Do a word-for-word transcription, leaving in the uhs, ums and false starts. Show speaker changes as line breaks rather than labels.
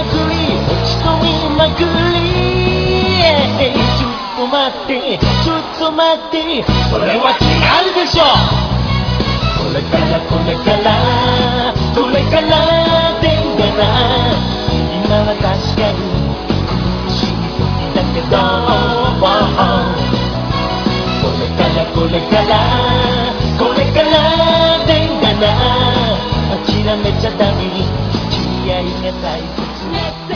くり落ち込みまくり、ちょっと待ってちょっと待って、それは違うでしょ。これからこれからこれからでんがな、今は確かに苦しい時だけど、これからこれからこれからでんがな、諦めちゃダメ、気合が大切。